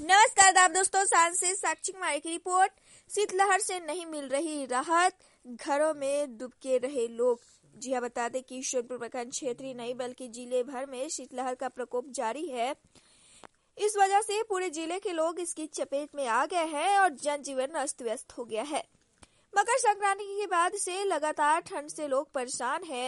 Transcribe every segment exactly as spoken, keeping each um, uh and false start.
नमस्कार आदाब दोस्तों, सांझ से साक्षी कुमारी की रिपोर्ट। शीतलहर से नहीं मिल रही राहत, घरों में दुबके रहे लोग। जी हाँ, बता दें कि सोनपुर प्रखंड क्षेत्र ही नहीं बल्कि जिले भर में शीतलहर का प्रकोप जारी है। इस वजह से पूरे जिले के लोग इसकी चपेट में आ गए हैं और जनजीवन अस्त व्यस्त हो गया है। मकर संक्रांति के बाद से लगातार ठंड से लोग परेशान हैं।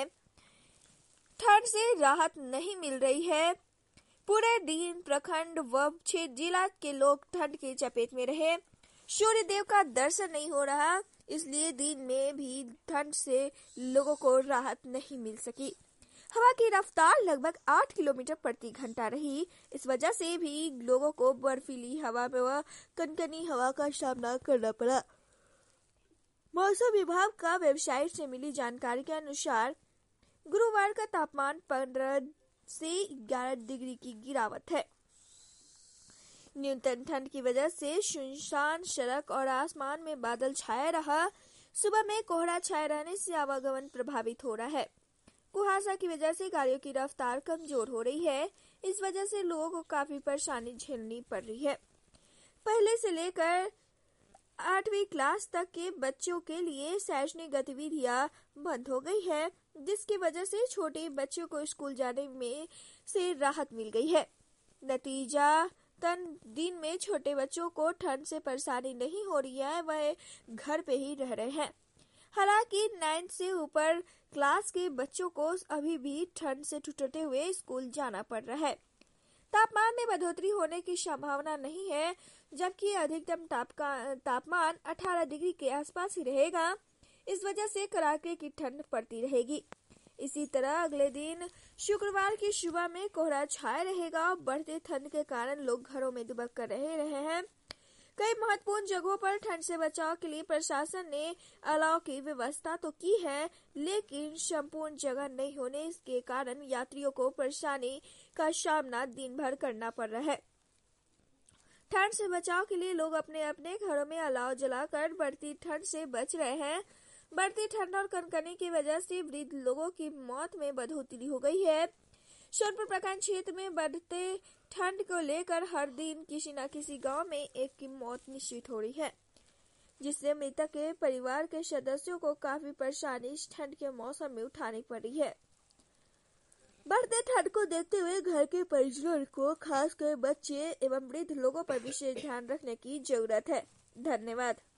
ठंड से राहत नहीं मिल रही है। पूरे दिन प्रखंड व क्षेत्र जिला के लोग ठंड की चपेट में रहे। सूर्य देव का दर्शन नहीं हो रहा, इसलिए दिन में भी ठंड से लोगों को राहत नहीं मिल सकी। हवा की रफ्तार लगभग आठ किलोमीटर प्रति घंटा रही। इस वजह से भी लोगों को बर्फीली हवा में व कनकनी हवा का सामना करना पड़ा। मौसम विभाग का वेबसाइट से मिली जानकारी के अनुसार गुरुवार का तापमान पंद्रह से ग्यारह डिग्री की गिरावट है। न्यूनतम ठंड की वजह से सुनसान सड़क और आसमान में बादल छाया रहा। सुबह में कोहरा छाए रहने से आवागमन प्रभावित हो रहा है। कुहासा की वजह से गाड़ियों की रफ्तार कमजोर हो रही है। इस वजह से लोगों को काफी परेशानी झेलनी पड़ रही है। पहले से लेकर आठवीं क्लास तक के बच्चों के लिए शैक्षणिक गतिविधियां बंद हो गई है, जिसकी वजह से छोटे बच्चों को स्कूल जाने में से राहत मिल गई है। नतीजा तन दिन में छोटे बच्चों को ठंड से परेशानी नहीं हो रही है, वह घर पे ही रह रहे हैं। हालांकि नाइन्थ से ऊपर क्लास के बच्चों को अभी भी ठंड से ठिठुरते हुए स्कूल जाना पड़ रहा है। तापमान में बढ़ोतरी होने की संभावना नहीं है, जबकि अधिकतम तापमान अठारह डिग्री के आसपास ही रहेगा। इस वजह से कड़ाके की ठंड पड़ती रहेगी। इसी तरह अगले दिन शुक्रवार की सुबह में कोहरा छाया रहेगा। बढ़ते ठंड के कारण लोग घरों में दुबक कर रह रहे हैं। कई महत्वपूर्ण जगहों पर ठंड से बचाव के लिए प्रशासन ने अलाव की व्यवस्था तो की है, लेकिन संपूर्ण जगह नहीं होने के कारण यात्रियों को परेशानी का सामना दिन भर करना पड़ रहा है। ठंड से बचाव के लिए लोग अपने अपने घरों में अलाव जलाकर बढ़ती ठंड से बच रहे हैं। बढ़ती ठंड और कनकनी की वजह से वृद्ध लोगों की मौत में बढ़ोतरी हो गई है। सोनपुर प्रखंड क्षेत्र में बढ़ते ठंड को लेकर हर दिन किसी न किसी गांव में एक की मौत निश्चित हो रही है, जिससे मृतक के परिवार के सदस्यों को काफी परेशानी इस ठंड के मौसम में उठानी पड़ रही है। बढ़ते ठंड को देखते हुए घर के परिजनों को, खासकर बच्चे एवं वृद्ध लोगों पर विशेष ध्यान रखने की जरूरत है। धन्यवाद।